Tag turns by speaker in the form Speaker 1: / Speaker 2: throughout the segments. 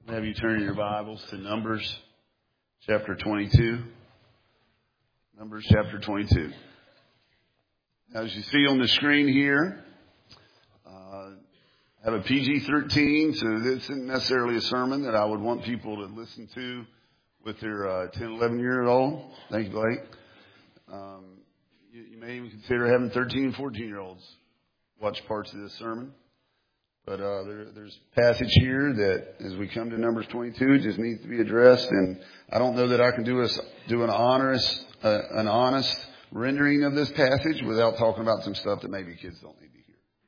Speaker 1: Have you turn your Bibles to Numbers chapter 22. Numbers chapter 22. Now, as you see on the screen here, I have a PG-13, so this isn't necessarily a sermon that I would want people to listen to with their 10, 11-year-old. Thank you, Blake. You may even consider having 13 and 14-year-olds watch parts of this sermon. But there's a passage here that, as we come to Numbers 22, just needs to be addressed. And I don't know that I can do an honest rendering of this passage without talking about some stuff that maybe kids don't need to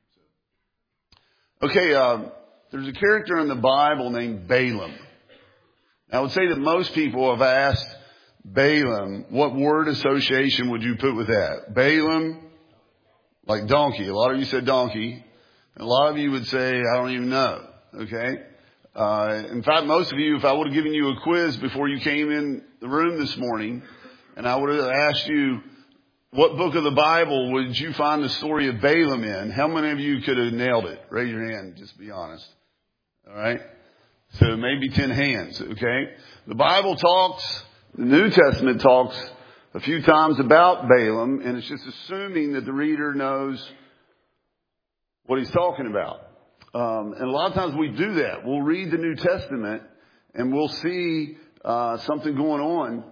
Speaker 1: hear. So. Okay, there's a character in the Bible named Balaam. I would say that most people have asked Balaam, what word association would you put with that? Balaam, like donkey. A lot of you said donkey. A lot of you would say, I don't even know. Okay. In fact, most of you, if I would have given you a quiz before you came in the room this morning, and I would have asked you, what book of the Bible would you find the story of Balaam in? How many of you could have nailed it? Raise your hand. Just be honest. All right. So maybe 10 hands. Okay. The Bible talks, the New Testament talks a few times about Balaam, and it's just assuming that the reader knows what he's talking about. And a lot of times we do that. We'll read the New Testament and we'll see something going on,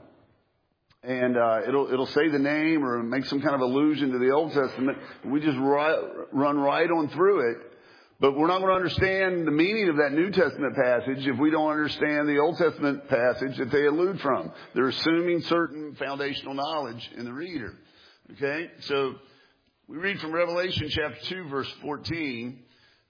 Speaker 1: and it'll say the name or make some kind of allusion to the Old Testament. We just run right on through it. But we're not going to understand the meaning of that New Testament passage if we don't understand the Old Testament passage that they allude from. They're assuming certain foundational knowledge in the reader. Okay? So we read from Revelation chapter 2, verse 14.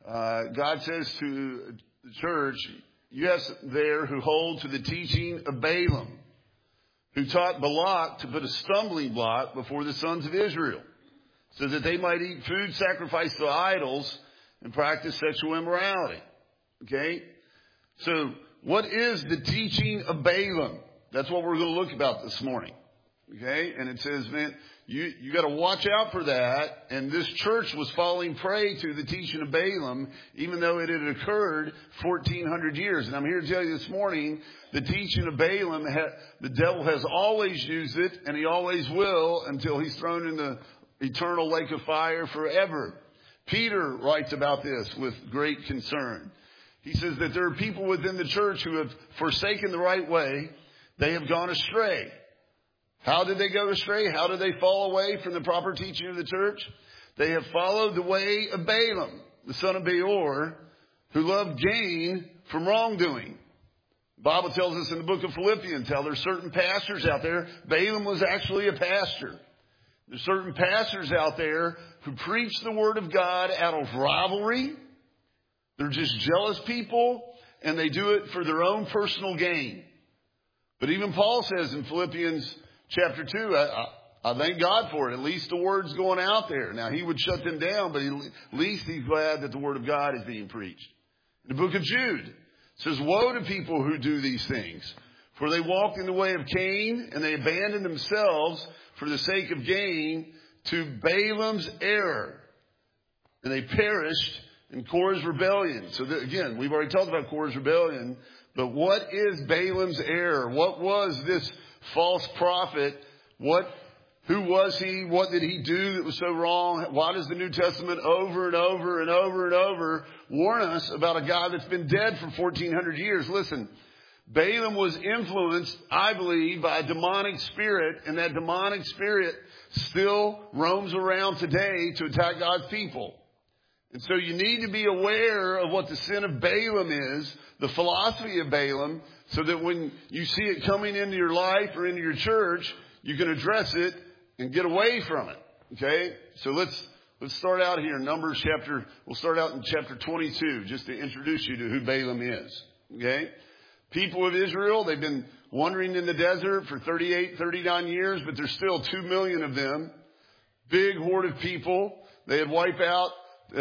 Speaker 1: God says to the church, yes, there who hold to the teaching of Balaam, who taught Balak to put a stumbling block before the sons of Israel, so that they might eat food sacrificed to idols and practice sexual immorality. Okay? So what is the teaching of Balaam? That's what we're going to look about this morning. Okay? And it says, man, you got to watch out for that. And this church was falling prey to the teaching of Balaam, even though it had occurred 1,400 years. And I'm here to tell you this morning, the teaching of Balaam, the devil has always used it, and he always will until he's thrown in the eternal lake of fire forever. Peter writes about this with great concern. He says that there are people within the church who have forsaken the right way. They have gone astray. How did they go astray? How did they fall away from the proper teaching of the church? They have followed the way of Balaam, the son of Beor, who loved gain from wrongdoing. The Bible tells us in the book of Philippians how there's certain pastors out there. Balaam was actually a pastor. There's certain pastors out there who preach the word of God out of rivalry. They're just jealous people, and they do it for their own personal gain. But even Paul says in Philippians chapter 2, I thank God for it. At least the word's going out there. Now, he would shut them down, but at least he's glad that the word of God is being preached. In the book of Jude, it says, woe to people who do these things, for they walked in the way of Cain, and they abandoned themselves for the sake of gain to Balaam's error. And they perished in Korah's rebellion. So again, we've already talked about Korah's rebellion, but what is Balaam's error? What was this false prophet? Who was he? What did he do that was so wrong? Why does the New Testament over and over and over and over warn us about a guy that's been dead for 1,400 years? Listen, Balaam was influenced, I believe, by a demonic spirit, and that demonic spirit still roams around today to attack God's people. And so you need to be aware of what the sin of Balaam is, the philosophy of Balaam, so that when you see it coming into your life or into your church, you can address it and get away from it. Okay? So let's start out here in Numbers chapter, we'll start out in chapter 22, just to introduce you to who Balaam is. Okay? People of Israel, they've been wandering in the desert for 39 years, but there's still 2 million of them. Big horde of people. They had wiped out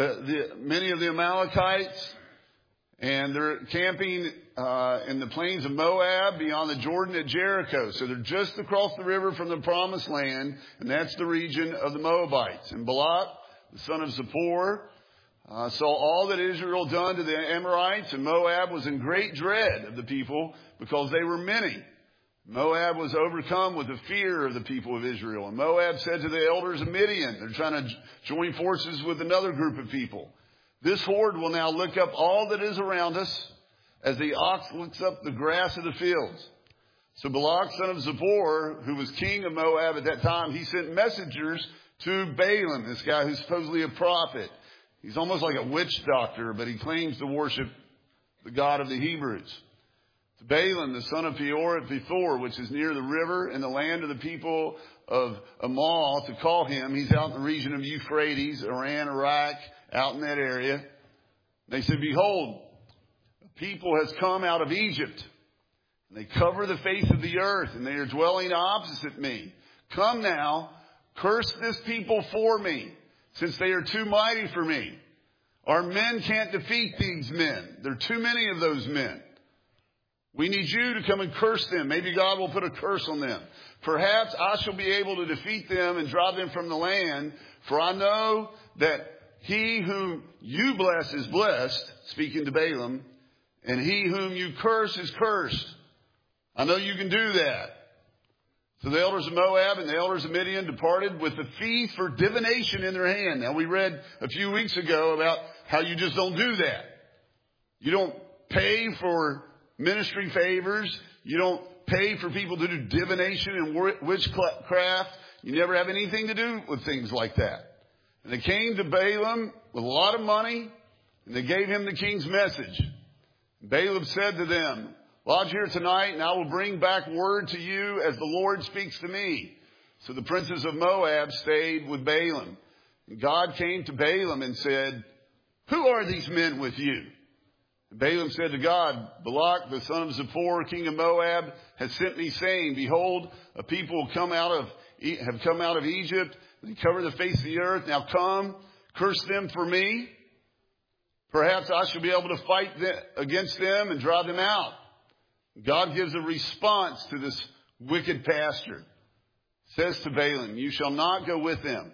Speaker 1: many of the Amalekites, and they're camping in the plains of Moab beyond the Jordan at Jericho. So they're just across the river from the promised land, and that's the region of the Moabites. And Balak, the son of Zippor, saw all that Israel done to the Amorites, and Moab was in great dread of the people because they were many. Moab was overcome with the fear of the people of Israel. And Moab said to the elders of Midian, they're trying to join forces with another group of people, this horde will now look up all that is around us as the ox looks up the grass of the fields. So Balak, son of Zippor, who was king of Moab at that time, he sent messengers to Balaam, this guy who's supposedly a prophet. He's almost like a witch doctor, but he claims to worship the God of the Hebrews. To Balaam, the son of Peor, which is near the river in the land of the people of Amal, to call him. He's out in the region of Euphrates, Iran, Iraq, out in that area. They said, behold, a people has come out of Egypt. And they cover the face of the earth, and they are dwelling opposite me. Come now, curse this people for me, since they are too mighty for me. Our men can't defeat these men. There are too many of those men. We need you to come and curse them. Maybe God will put a curse on them. Perhaps I shall be able to defeat them and drive them from the land. For I know that he whom you bless is blessed, speaking to Balaam, and he whom you curse is cursed. I know you can do that. So the elders of Moab and the elders of Midian departed with the fee for divination in their hand. Now we read a few weeks ago about how you just don't do that. You don't pay for ministry favors. You don't pay for people to do divination and witchcraft. You never have anything to do with things like that. And they came to Balaam with a lot of money, and they gave him the king's message. Balaam said to them, lodge here tonight, and I will bring back word to you as the Lord speaks to me. So the princes of Moab stayed with Balaam. And God came to Balaam and said, who are these men with you? And Balaam said to God, Balak, the son of Zippor, king of Moab, has sent me, saying, behold, a people have come out of Egypt. They cover the face of the earth. Now come, curse them for me. Perhaps I shall be able to fight against them and drive them out. God gives a response to this wicked pastor. Says to Balaam, you shall not go with them.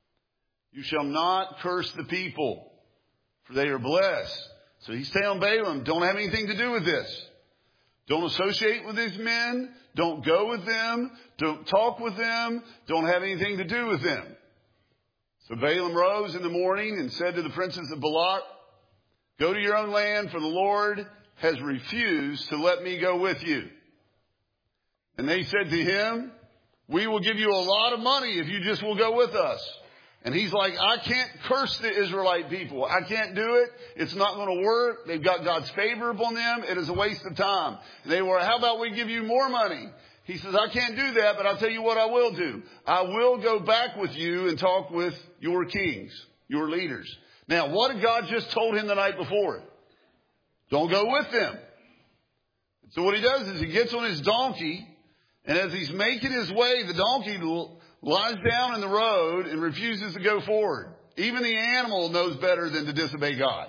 Speaker 1: You shall not curse the people, for they are blessed. So he's telling Balaam, don't have anything to do with this. Don't associate with these men. Don't go with them. Don't talk with them. Don't have anything to do with them. So Balaam rose in the morning and said to the princes of Balak, go to your own land, for the Lord has refused to let me go with you. And they said to him, we will give you a lot of money if you just will go with us. And he's like, I can't curse the Israelite people. I can't do it. It's not going to work. They've got God's favor upon them. It is a waste of time. And they were, how about we give you more money? He says, I can't do that, but I'll tell you what I will do. I will go back with you and talk with your kings, your leaders. Now, what had God just told him the night before? Don't go with them. So what he does is he gets on his donkey, and as he's making his way, the donkey lies down in the road and refuses to go forward. Even the animal knows better than to disobey God.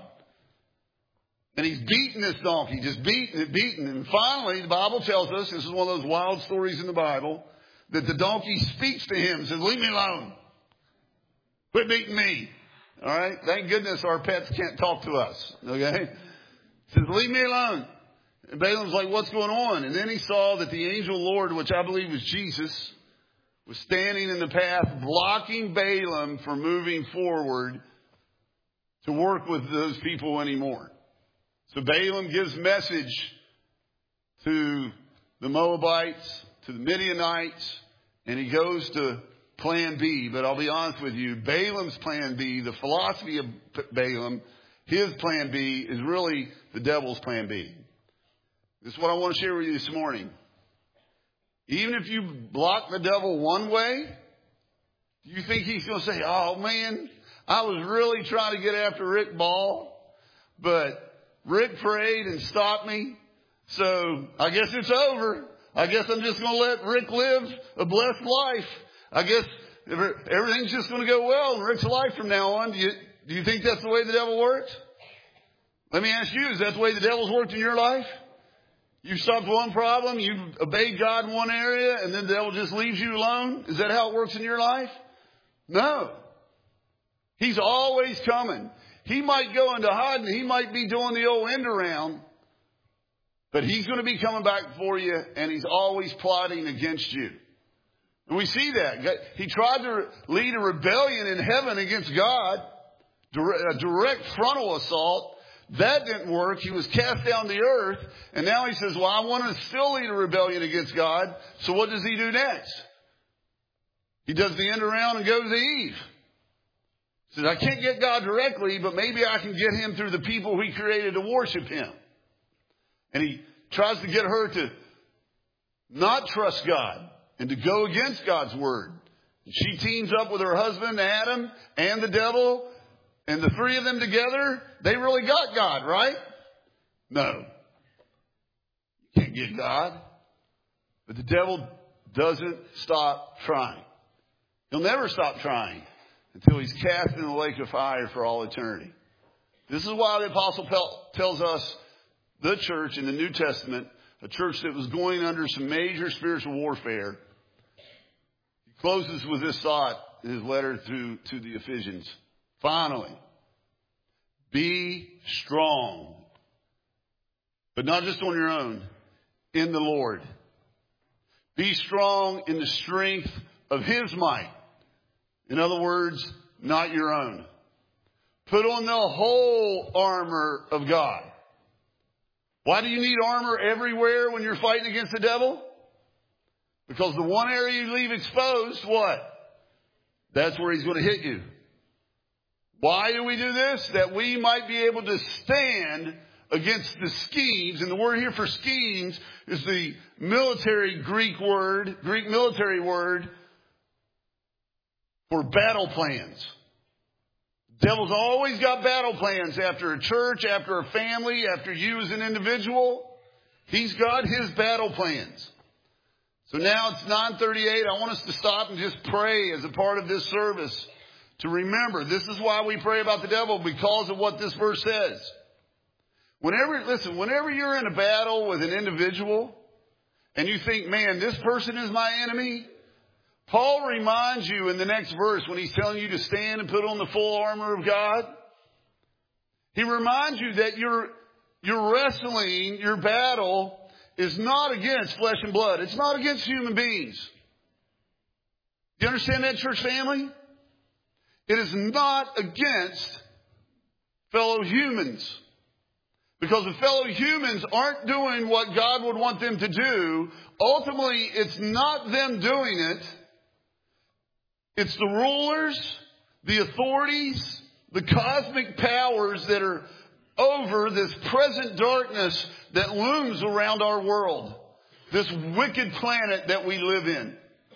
Speaker 1: And he's beating this donkey, just beating it. And finally, the Bible tells us, this is one of those wild stories in the Bible, that the donkey speaks to him and says, leave me alone. Quit beating me. All right? Thank goodness our pets can't talk to us. Okay? He says, leave me alone. And Balaam's like, what's going on? And then he saw that the angel of the Lord, which I believe was Jesus, was standing in the path, blocking Balaam from moving forward to work with those people anymore. So Balaam gives message to the Moabites, to the Midianites, and he goes to plan B. But I'll be honest with you, Balaam's plan B, the philosophy of Balaam, his plan B is really the devil's plan B. This is what I want to share with you this morning. Even if you block the devil one way, do you think he's going to say, oh man, I was really trying to get after Rick Ball, but Rick prayed and stopped me, so I guess it's over. I guess I'm just going to let Rick live a blessed life. I guess everything's just going to go well in Rick's life from now on. Do you think that's the way the devil works? Let me ask you, is that the way the devil's worked in your life? You stopped one problem, you obeyed God in one area, and then the devil just leaves you alone? Is that how it works in your life? No. He's always coming. he might go into hiding. He might be doing the old end around. But he's going to be coming back for you, and he's always plotting against you. And we see that. He tried to lead a rebellion in heaven against God, a direct frontal assault. That didn't work. He was cast down to earth. And now he says, well, I want to still lead a rebellion against God. So what does he do next? He does the end around and goes to Eve. He says, I can't get God directly, but maybe I can get him through the people he created to worship him. And he tries to get her to not trust God and to go against God's word. And she teams up with her husband, Adam, and the devil. And the three of them together, they really got God, right? No. You can't get God. But the devil doesn't stop trying. He'll never stop trying until he's cast in the lake of fire for all eternity. This is why the Apostle tells us, the church in the New Testament, a church that was going under some major spiritual warfare, he closes with this thought in his letter to the Ephesians. Finally, be strong, but not just on your own, in the Lord. Be strong in the strength of his might. In other words, not your own. Put on the whole armor of God. Why do you need armor everywhere when you're fighting against the devil? Because the one area you leave exposed, what? That's where he's going to hit you. Why do we do this? That we might be able to stand against the schemes. And the word here for schemes is the Greek military word for battle plans. Devil's always got battle plans after a church, after a family, after you as an individual. He's got his battle plans. So now it's 9:38. I want us to stop and just pray as a part of this service to remember. This is why we pray about the devil, because of what this verse says. Whenever you're in a battle with an individual and you think, man, this person is my enemy, Paul reminds you in the next verse when he's telling you to stand and put on the full armor of God. He reminds you that your wrestling, your battle is not against flesh and blood. It's not against human beings. Do you understand that, church family? It is not against fellow humans. Because if fellow humans aren't doing what God would want them to do, ultimately it's not them doing it. It's the rulers, the authorities, the cosmic powers that are over this present darkness that looms around our world. This wicked planet that we live in.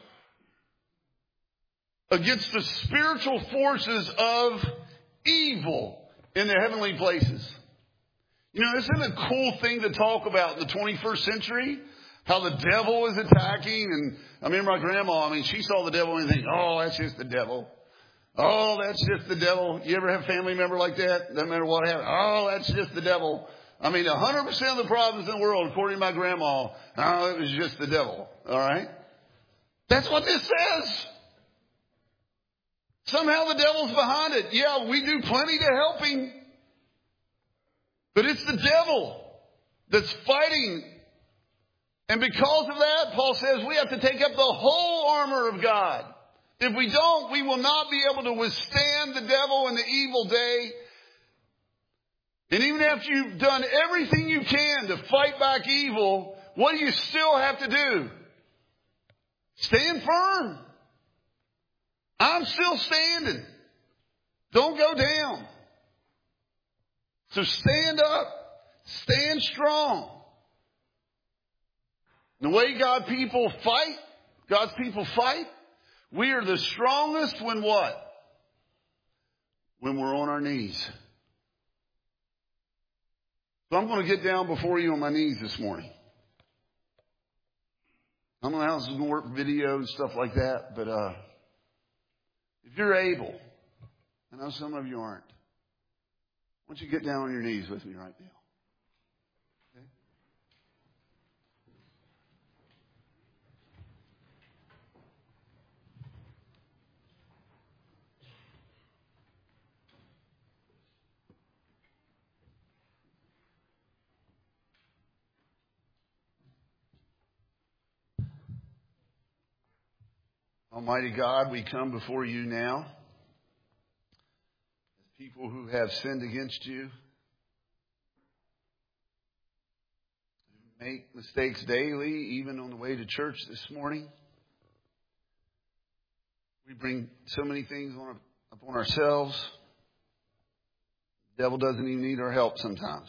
Speaker 1: Against the spiritual forces of evil in the heavenly places. You know, isn't it a cool thing to talk about in the 21st century? How the devil is attacking. And I remember my grandma, she saw the devil and think, oh, that's just the devil. Oh, that's just the devil. You ever have a family member like that? Doesn't matter what happened. Oh, that's just the devil. 100% of the problems in the world, according to my grandma, oh, it was just the devil. All right? That's what this says. Somehow the devil's behind it. Yeah, we do plenty to help him. But it's the devil that's fighting. And because of that, Paul says we have to take up the whole armor of God. If we don't, we will not be able to withstand the devil in the evil day. And even after you've done everything you can to fight back evil, what do you still have to do? Stand firm. I'm still standing. Don't go down. So stand up. Stand strong. The way God's people fight, we are the strongest when what? When we're on our knees. So I'm going to get down before you on my knees this morning. I don't know how this is going to work, video and stuff like that, but if you're able, I know some of you aren't, why don't you get down on your knees with me right now? Okay? Almighty God, we come before you now as people who have sinned against you, who make mistakes daily, even on the way to church this morning. We bring so many things upon ourselves. The devil doesn't even need our help sometimes.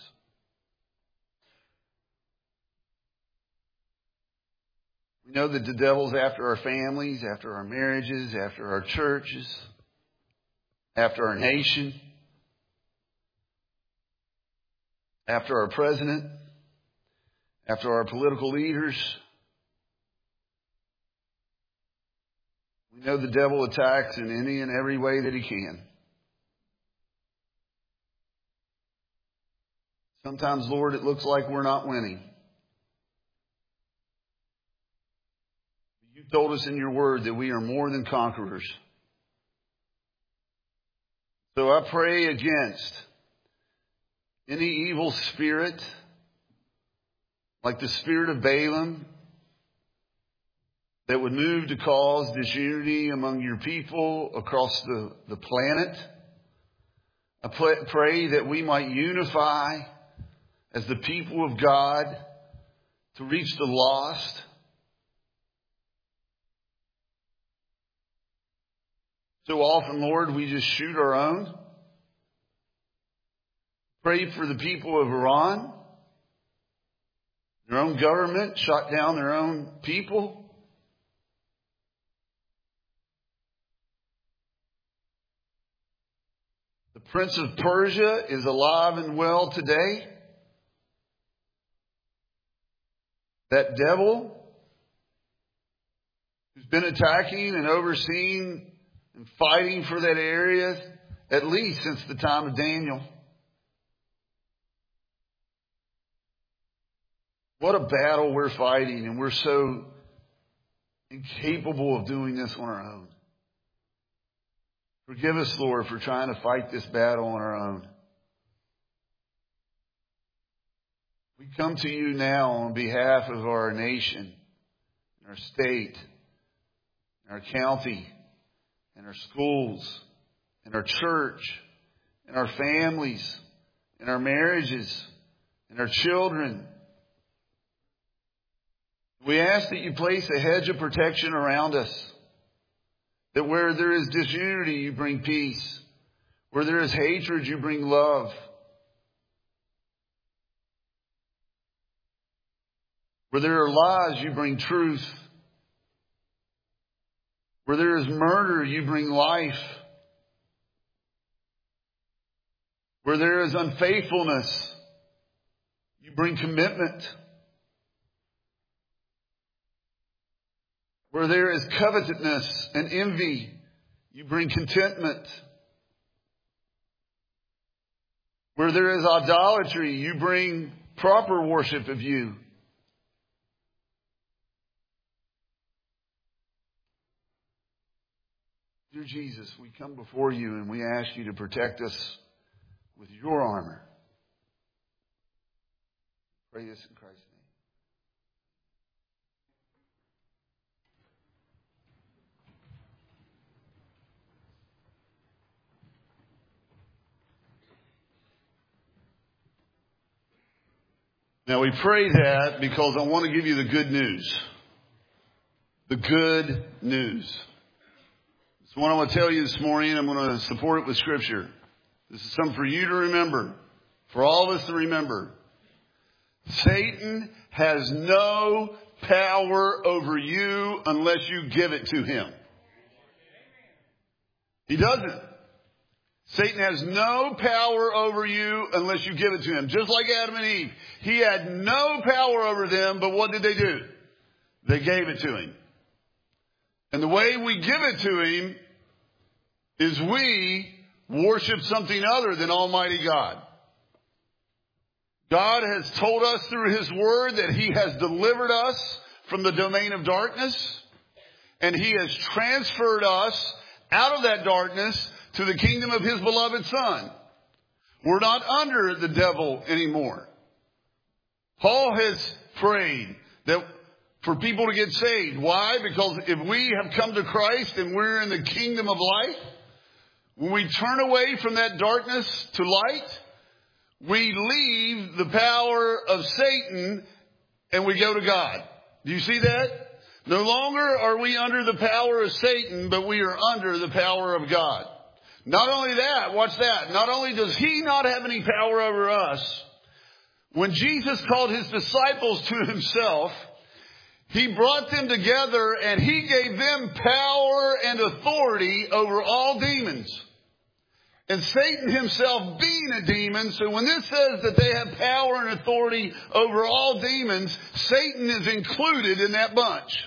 Speaker 1: We know that the devil's after our families, after our marriages, after our churches, after our nation, after our president, after our political leaders. We know the devil attacks in any and every way that he can. Sometimes, Lord, it looks like we're not winning. You told us in your word that we are more than conquerors. So I pray against any evil spirit, like the spirit of Balaam, that would move to cause disunity among your people across the planet. I pray that we might unify as the people of God to reach the lost. So often, Lord, we just shoot our own. Pray for the people of Iran. Their own government shot down their own people. The Prince of Persia is alive and well today. That devil who's been attacking and overseeing and fighting for that area at least since the time of Daniel. What a battle we're fighting, and we're so incapable of doing this on our own. Forgive us, Lord, for trying to fight this battle on our own. We come to you now on behalf of our nation, our state, our county, and our schools, and our church, and our families, and our marriages, and our children. We ask that you place a hedge of protection around us. That where there is disunity, you bring peace. Where there is hatred, you bring love. Where there are lies, you bring truth. Where there is murder, you bring life. Where there is unfaithfulness, you bring commitment. Where there is covetousness and envy, you bring contentment. Where there is idolatry, you bring proper worship of you. Dear Jesus, we come before you and we ask you to protect us with your armor. Pray this in Christ's name. Now we pray that because I want to give you the good news. The good news. So what I want to tell you this morning, I'm going to support it with Scripture. This is something for you to remember, for all of us to remember. Satan has no power over you unless you give it to him. He doesn't. Satan has no power over you unless you give it to him. Just like Adam and Eve. He had no power over them, but what did they do? They gave it to him. And the way we give it to him is we worship something other than Almighty God. God has told us through His Word that He has delivered us from the domain of darkness, and He has transferred us out of that darkness to the kingdom of His beloved Son. We're not under the devil anymore. Paul has prayed that for people to get saved. Why? Because if we have come to Christ and we're in the kingdom of light, when we turn away from that darkness to light, we leave the power of Satan and we go to God. Do you see that? No longer are we under the power of Satan, but we are under the power of God. Not only that, watch that. Not only does he not have any power over us, when Jesus called his disciples to himself, he brought them together and he gave them power and authority over all demons. And Satan himself being a demon, so when this says that they have power and authority over all demons, Satan is included in that bunch.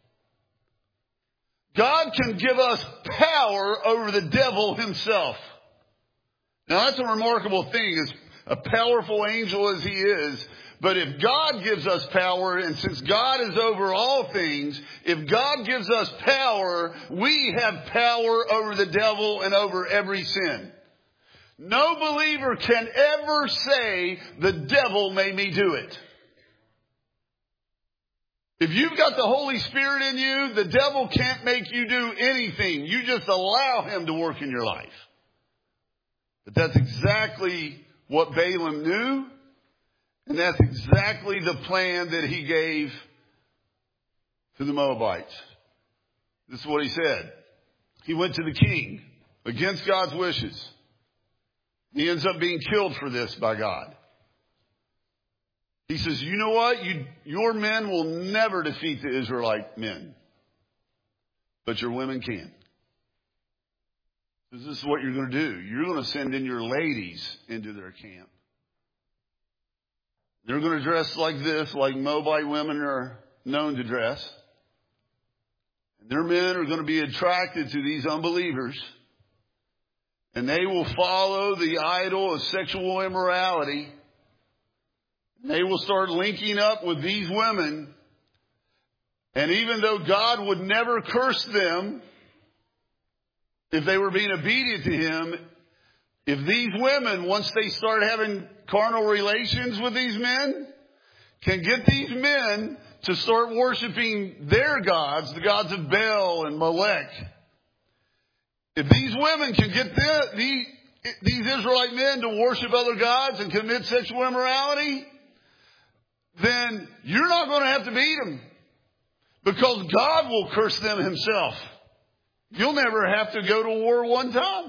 Speaker 1: God can give us power over the devil himself. Now that's a remarkable thing, as a powerful angel as he is. But if God gives us power, and since God is over all things, if God gives us power, we have power over the devil and over every sin. No believer can ever say, the devil made me do it. If you've got the Holy Spirit in you, the devil can't make you do anything. You just allow him to work in your life. But that's exactly what Balaam knew. And that's exactly the plan that he gave to the Moabites. This is what he said. He went to the king against God's wishes. He ends up being killed for this by God. He says, you know what? Your men will never defeat the Israelite men. But your women can. This is what you're going to do. You're going to send in your ladies into their camp. They're going to dress like this, like Moabite women are known to dress. And their men are going to be attracted to these unbelievers. And they will follow the idol of sexual immorality. They will start linking up with these women. And even though God would never curse them if they were being obedient to him, if these women, once they start having carnal relations with these men, can get these men to start worshiping their gods, the gods of Baal and Molech, if these women can get these Israelite men to worship other gods and commit sexual immorality, then you're not going to have to beat them, because God will curse them himself. You'll never have to go to war one time.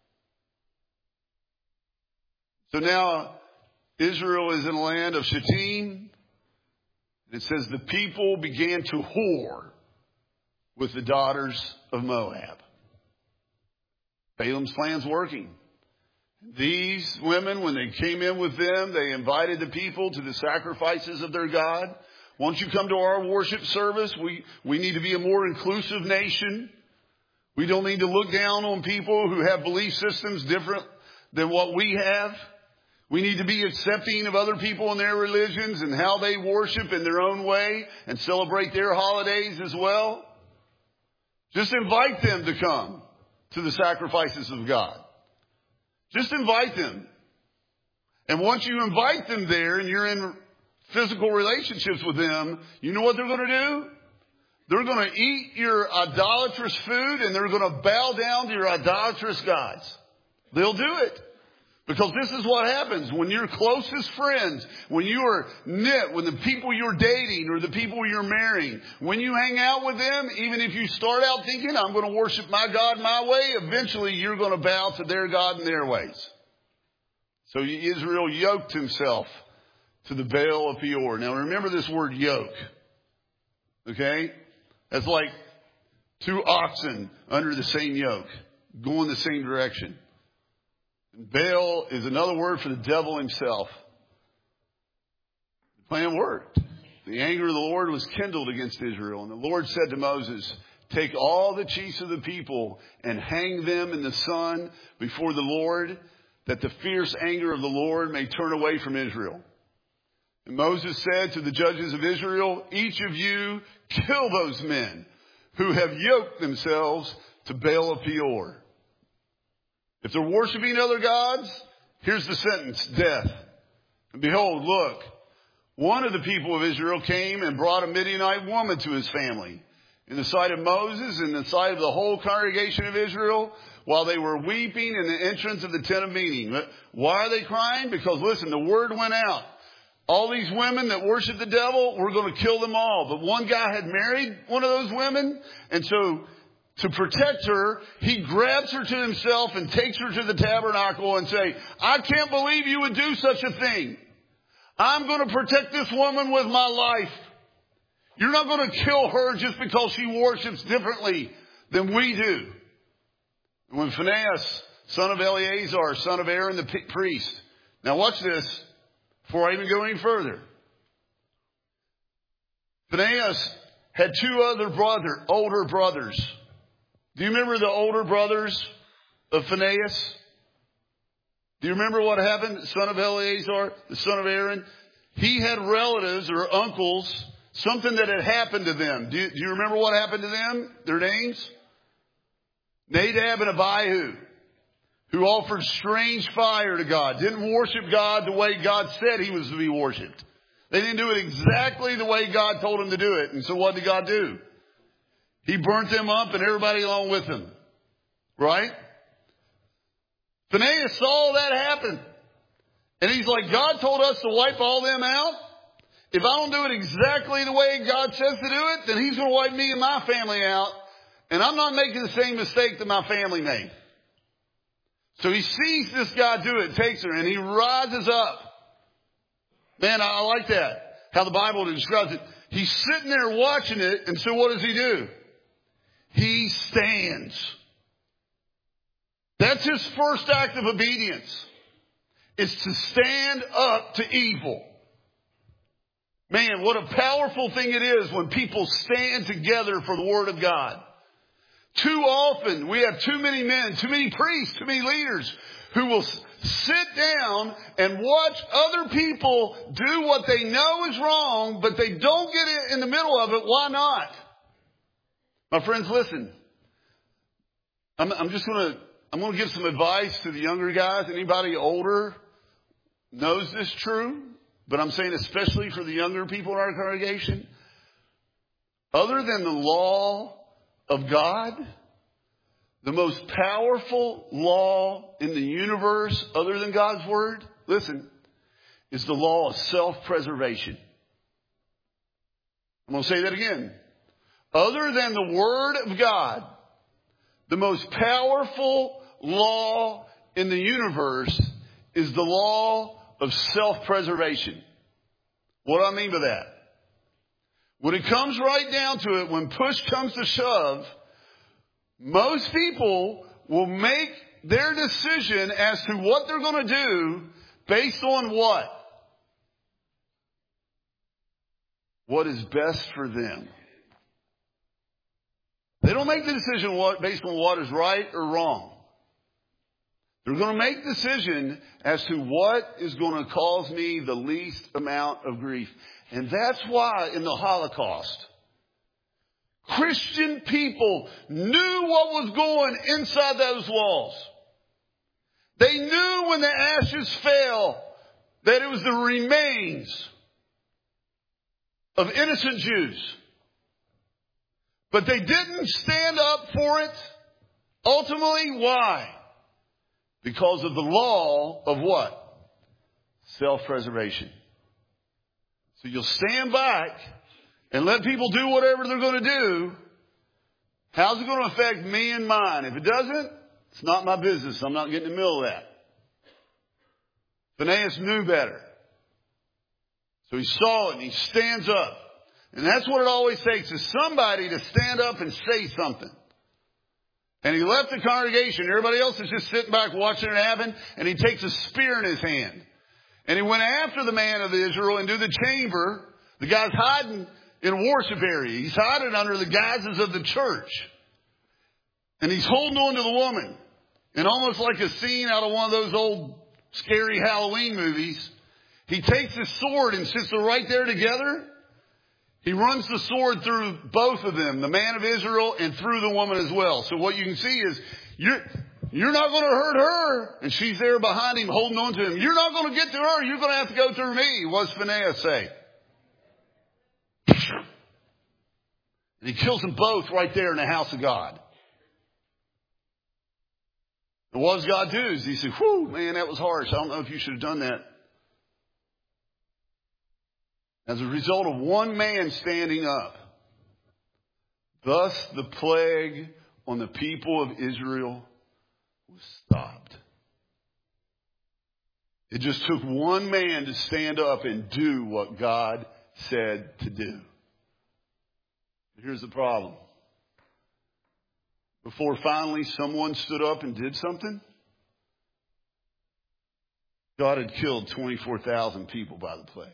Speaker 1: So now Israel is in the land of Shittim. It says the people began to whore with the daughters of Moab. Balaam's plan's working. These women, when they came in with them, they invited the people to the sacrifices of their God. Once you come to our worship service, we need to be a more inclusive nation. We don't need to look down on people who have belief systems different than what we have. We need to be accepting of other people and their religions and how they worship in their own way and celebrate their holidays as well. Just invite them to come to the sacrifices of God. Just invite them. And once you invite them there and you're in physical relationships with them, you know what they're going to do? They're going to eat your idolatrous food and they're going to bow down to your idolatrous gods. They'll do it. Because this is what happens when your closest friends, when you are knit with the people you're dating or the people you're marrying, when you hang out with them, even if you start out thinking, I'm going to worship my God my way, eventually you're going to bow to their God and their ways. So Israel yoked himself to the Baal of Peor. Now remember this word yoke. Okay? That's like two oxen under the same yoke, going the same direction. Baal is another word for the devil himself. The plan worked. The anger of the Lord was kindled against Israel. And the Lord said to Moses, take all the chiefs of the people and hang them in the sun before the Lord, that the fierce anger of the Lord may turn away from Israel. And Moses said to the judges of Israel, each of you kill those men who have yoked themselves to Baal of Peor. If they're worshiping other gods, here's the sentence, death. And behold, look, one of the people of Israel came and brought a Midianite woman to his family. In the sight of Moses, in the sight of the whole congregation of Israel, while they were weeping in the entrance of the tent of meeting. Why are they crying? Because listen, the word went out. All these women that worship the devil, we're going to kill them all. But one guy had married one of those women, and so to protect her, he grabs her to himself and takes her to the tabernacle and say, I can't believe you would do such a thing. I'm going to protect this woman with my life. You're not going to kill her just because she worships differently than we do. And when Phinehas, son of Eleazar, son of Aaron the priest. Now watch this before I even go any further. Phinehas had two other older brothers. Do you remember the older brothers of Phinehas? Do you remember what happened? The son of Eleazar, the son of Aaron. He had relatives or uncles, something that had happened to them. Do you remember what happened to them? Their names? Nadab and Abihu, who offered strange fire to God. Didn't worship God the way God said he was to be worshipped. They didn't do it exactly the way God told them to do it. And so what did God do? He burnt them up and everybody along with them. Right? Phinehas saw that happen. And he's like, God told us to wipe all them out. If I don't do it exactly the way God says to do it, then he's going to wipe me and my family out. And I'm not making the same mistake that my family made. So he sees this guy do it, takes her, and he rises up. Man, I like that, how the Bible describes it. He's sitting there watching it, and so what does he do? He stands. That's his first act of obedience. Is to stand up to evil. Man, what a powerful thing it is when people stand together for the Word of God. Too often we have too many men, too many priests, too many leaders who will sit down and watch other people do what they know is wrong, but they don't get in the middle of it. Why not? My friends, listen. I'm going to give some advice to the younger guys. Anybody older knows this true, but I'm saying especially for the younger people in our congregation. Other than the law of God, the most powerful law in the universe, other than God's Word, listen, is the law of self-preservation. I'm going to say that again. Other than the Word of God, the most powerful law in the universe is the law of self-preservation. What do I mean by that? When it comes right down to it, when push comes to shove, most people will make their decision as to what they're going to do based on what? What is best for them. They don't make the decision based on what is right or wrong. They're going to make a decision as to what is going to cause me the least amount of grief. And that's why in the Holocaust, Christian people knew what was going inside those walls. They knew when the ashes fell that it was the remains of innocent Jews. But they didn't stand up for it. Ultimately, why? Because of the law of what? Self-preservation. So you'll stand back and let people do whatever they're going to do. How's it going to affect me and mine? If it doesn't, it's not my business. I'm not getting in the middle of that. Phinehas knew better. So he saw it and he stands up. And that's what it always takes, is somebody to stand up and say something. And he left the congregation. Everybody else is just sitting back watching it happen. And he takes a spear in his hand. And he went after the man of Israel into the chamber. The guy's hiding in a worship area. He's hiding under the guises of the church. And he's holding on to the woman. And almost like a scene out of one of those old scary Halloween movies, he takes his sword and sits them right there together. He runs the sword through both of them, the man of Israel and through the woman as well. So what you can see is, you're not going to hurt her. And she's there behind him holding on to him. You're not going to get to her. You're going to have to go through me. What does Phinehas say? And he kills them both right there in the house of God. And what does God do? He said, whew, man, that was harsh. I don't know if you should have done that. As a result of one man standing up, thus the plague on the people of Israel was stopped. It just took one man to stand up and do what God said to do. But here's the problem. Before finally someone stood up and did something, God had killed 24,000 people by the plague.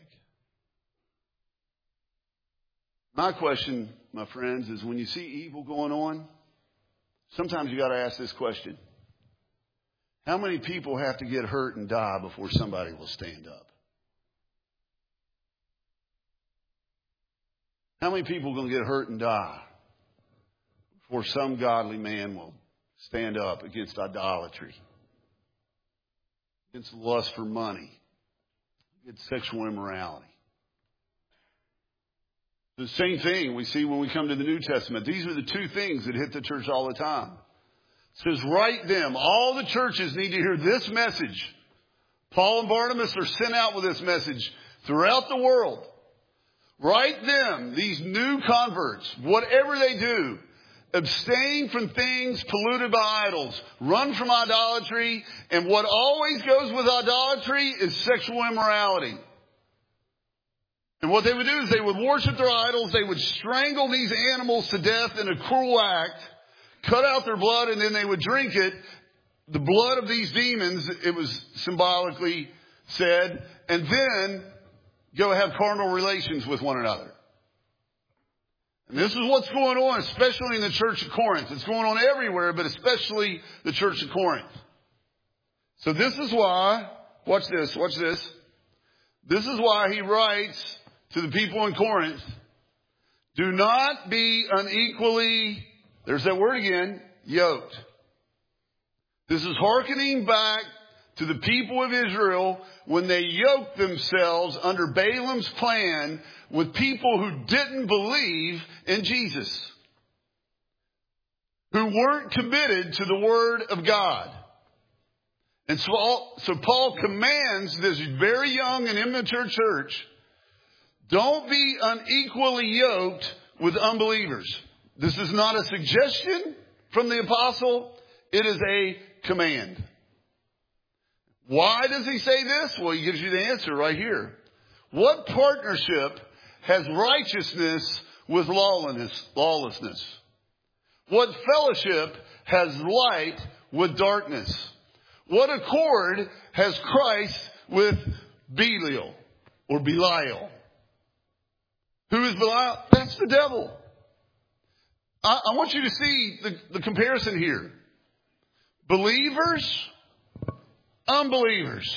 Speaker 1: My question, my friends, is when you see evil going on, sometimes you got to ask this question. How many people have to get hurt and die before somebody will stand up? How many people are going to get hurt and die before some godly man will stand up against idolatry, against lust for money, against sexual immorality? The same thing we see when we come to the New Testament. These are the two things that hit the church all the time. It says, write them. All the churches need to hear this message. Paul and Barnabas are sent out with this message throughout the world. Write them, these new converts, whatever they do, abstain from things polluted by idols. Run from idolatry. And what always goes with idolatry is sexual immorality. And what they would do is they would worship their idols. They would strangle these animals to death in a cruel act, cut out their blood, and then they would drink it. The blood of these demons, it was symbolically said, and then go have carnal relations with one another. And this is what's going on, especially in the church of Corinth. It's going on everywhere, but especially the church of Corinth. So this is why, watch this. This is why he writes to the people in Corinth, do not be unequally, there's that word again, yoked. This is hearkening back to the people of Israel when they yoked themselves under Balaam's plan with people who didn't believe in Jesus, who weren't committed to the Word of God. And so Paul commands this very young and immature church, don't be unequally yoked with unbelievers. This is not a suggestion from the apostle. It is a command. Why does he say this? Well, he gives you the answer right here. What partnership has righteousness with lawlessness? What fellowship has light with darkness? What accord has Christ with Belial or Belial? Who is Belial? That's the devil. I want you to see the comparison here. Believers, unbelievers.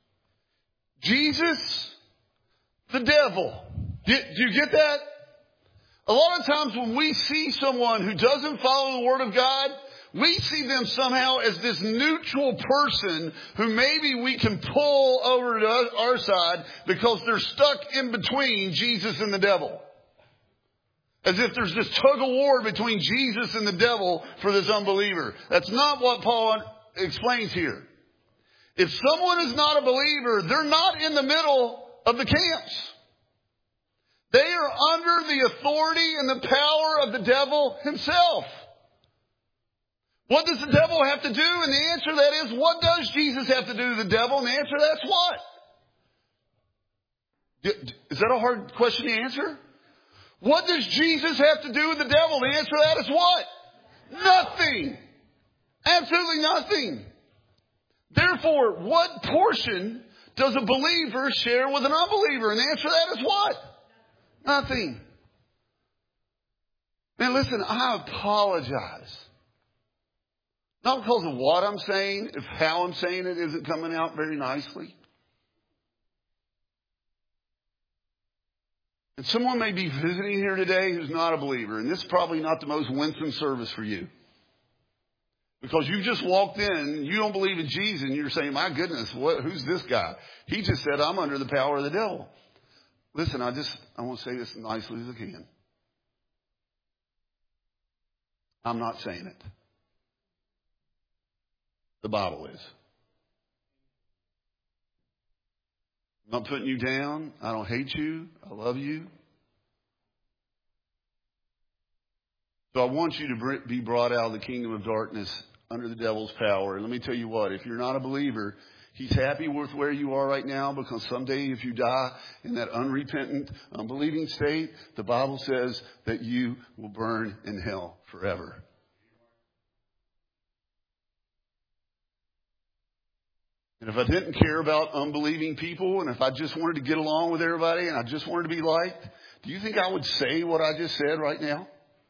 Speaker 1: Jesus, the devil. Do you get that? A lot of times when we see someone who doesn't follow the Word of God, we see them somehow as this neutral person who maybe we can pull over to our side because they're stuck in between Jesus and the devil. As if there's this tug of war between Jesus and the devil for this unbeliever. That's not what Paul explains here. If someone is not a believer, they're not in the middle of the camps. They are under the authority and the power of the devil himself. What does the devil have to do? And the answer to that is, what does Jesus have to do to the devil? And the answer to that is what? Is that a hard question to answer? What does Jesus have to do with the devil? The answer to that is what? Nothing. Absolutely nothing. Therefore, what portion does a believer share with an unbeliever? And the answer to that is what? Nothing. Man, listen, I apologize. Not because of what I'm saying, if how I'm saying it isn't coming out very nicely. And someone may be visiting here today who's not a believer, and this is probably not the most winsome service for you. Because you just walked in, and you don't believe in Jesus, and you're saying, my goodness, who's this guy? He just said, I'm under the power of the devil. Listen, I want to say this as nicely as I can. I'm not saying it. The Bible is. I'm not putting you down. I don't hate you. I love you. So I want you to be brought out of the kingdom of darkness under the devil's power. And let me tell you what, if you're not a believer, he's happy with where you are right now, because someday if you die in that unrepentant, unbelieving state, the Bible says that you will burn in hell forever. And if I didn't care about unbelieving people, and if I just wanted to get along with everybody, and I just wanted to be liked, do you think I would say what I just said right now?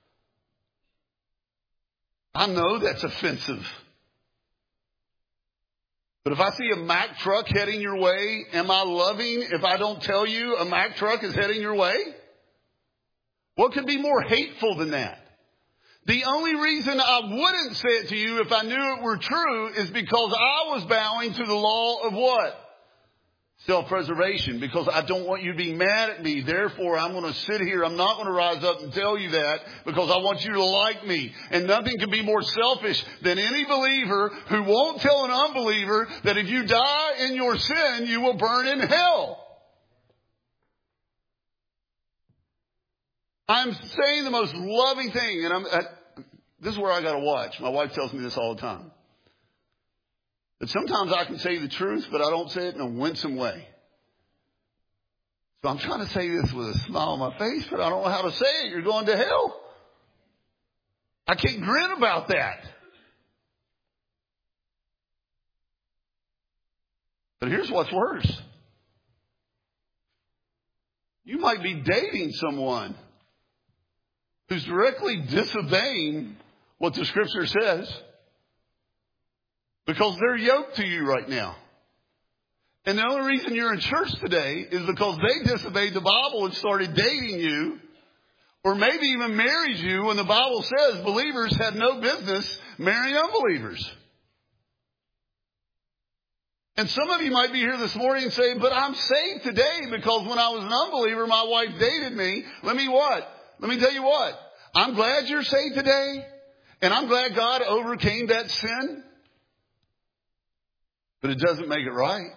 Speaker 1: I know that's offensive. But if I see a Mack truck heading your way, am I loving if I don't tell you a Mack truck is heading your way? What could be more hateful than that? The only reason I wouldn't say it to you if I knew it were true is because I was bowing to the law of what? Self-preservation. Because I don't want you to be mad at me. Therefore, I'm going to sit here. I'm not going to rise up and tell you that, because I want you to like me. And nothing can be more selfish than any believer who won't tell an unbeliever that if you die in your sin, you will burn in hell. I'm saying the most loving thing, and this is where I got to watch. My wife tells me this all the time. That sometimes I can say the truth, but I don't say it in a winsome way. So I'm trying to say this with a smile on my face, but I don't know how to say it. You're going to hell. I can't grin about that. But here's what's worse. You might be dating someone who's directly disobeying what the Scripture says, because they're yoked to you right now. And the only reason you're in church today is because they disobeyed the Bible and started dating you, or maybe even married you when the Bible says believers had no business marrying unbelievers. And some of you might be here this morning and say, but I'm saved today because when I was an unbeliever, my wife dated me. Let me tell you what. I'm glad you're saved today. And I'm glad God overcame that sin. But it doesn't make it right.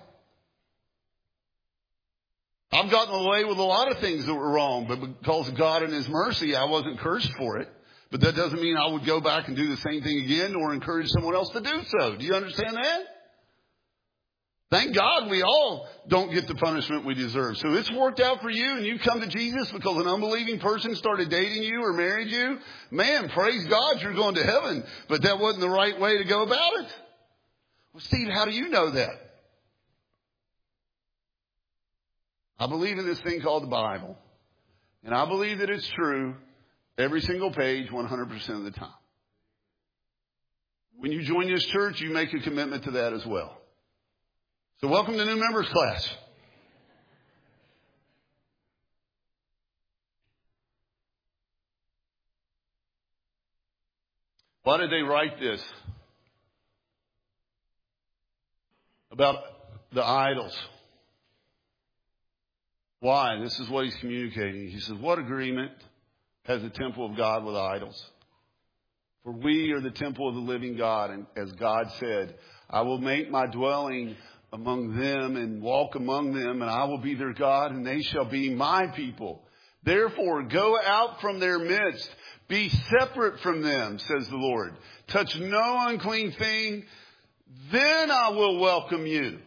Speaker 1: I've gotten away with a lot of things that were wrong, but because of God and His mercy, I wasn't cursed for it. But that doesn't mean I would go back and do the same thing again or encourage someone else to do so. Do you understand that? Thank God we all don't get the punishment we deserve. So it's worked out for you and you come to Jesus because an unbelieving person started dating you or married you. Man, praise God, you're going to heaven. But that wasn't the right way to go about it. Well, Steve, how do you know that? I believe in this thing called the Bible. And I believe that it's true every single page 100% of the time. When you join this church, you make a commitment to that as well. So welcome to new members class. Why did they write this about the idols? Why? This is what he's communicating. He says, what agreement has the temple of God with idols? For we are the temple of the living God. And as God said, I will make my dwelling among them and walk among them, and I will be their God, and they shall be my people. Therefore, go out from their midst. Be separate from them, says the Lord. Touch no unclean thing. Then I will welcome you.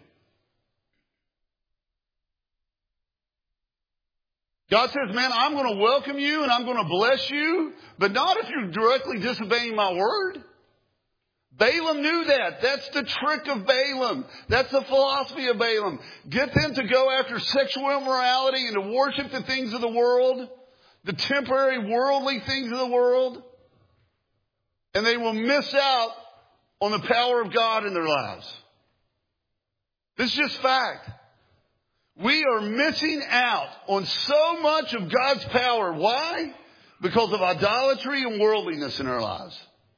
Speaker 1: God says, man, I'm going to welcome you and I'm going to bless you, but not if you're directly disobeying my word. Balaam knew that. That's the trick of Balaam. That's the philosophy of Balaam. Get them to go after sexual immorality and to worship the things of the world, the temporary worldly things of the world, and they will miss out on the power of God in their lives. This is just fact. We are missing out on so much of God's power. Why? Because of idolatry and worldliness in our lives.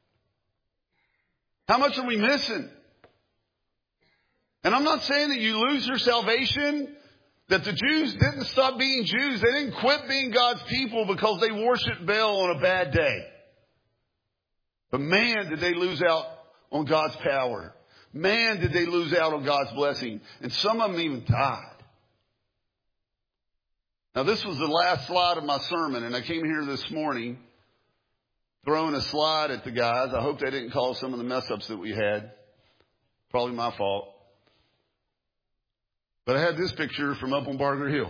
Speaker 1: How much are we missing? And I'm not saying that you lose your salvation, that the Jews didn't stop being Jews. They didn't quit being God's people because they worshiped Baal on a bad day. But man, did they lose out on God's power. Man, did they lose out on God's blessing. And some of them even died. Now, this was the last slide of my sermon, and I came here this morning throwing a slide at the guys. I hope they didn't cause some of the mess-ups that we had. Probably my fault. But I had this picture from up on Barger Hill.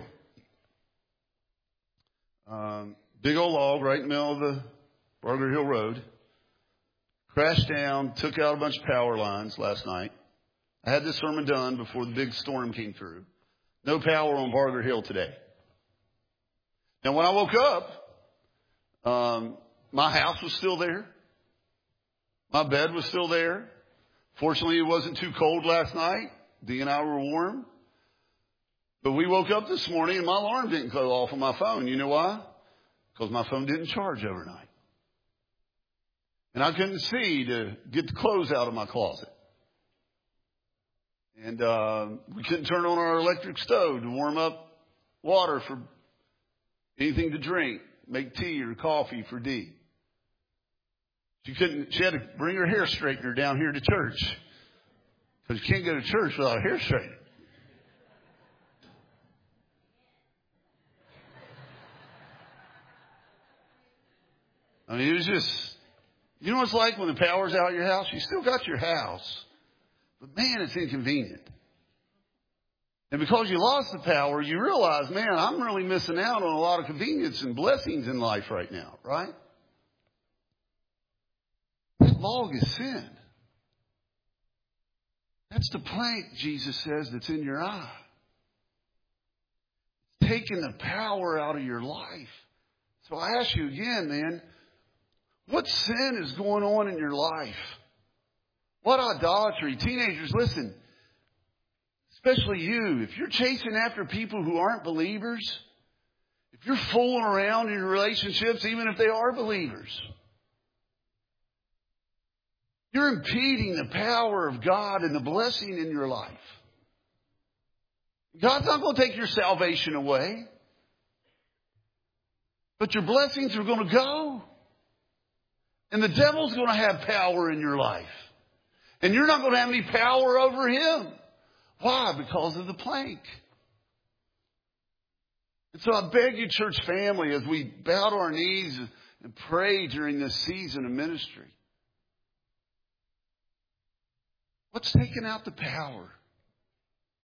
Speaker 1: Big old log right in the middle of the Barger Hill Road. Crashed down, took out a bunch of power lines last night. I had this sermon done before the big storm came through. No power on Barger Hill today. Now, when I woke up, my house was still there. My bed was still there. Fortunately, it wasn't too cold last night. Dee and I were warm. But we woke up this morning and my alarm didn't go off on my phone. You know why? Because my phone didn't charge overnight. And I couldn't see to get the clothes out of my closet. And we couldn't turn on our electric stove to warm up water for anything to drink, make tea or coffee for Dee. She had to bring her hair straightener down here to church. Because you can't go to church without a hair straightener. I mean, it was just, you know what it's like when the power's out of your house? You still got your house. But man, it's inconvenient. And because you lost the power, you realize, man, I'm really missing out on a lot of convenience and blessings in life right now, right? That log is sin. That's the plank, Jesus says, that's in your eye. It's taking the power out of your life. So I ask you again, man, what sin is going on in your life? What idolatry? Teenagers, listen. Especially you. If you're chasing after people who aren't believers, if you're fooling around in your relationships, even if they are believers, you're impeding the power of God and the blessing in your life. God's not going to take your salvation away. But your blessings are going to go. And the devil's going to have power in your life. And you're not going to have any power over him. Why? Because of the plank. And so I beg you, church family, as we bow to our knees and pray during this season of ministry, what's taking out the power?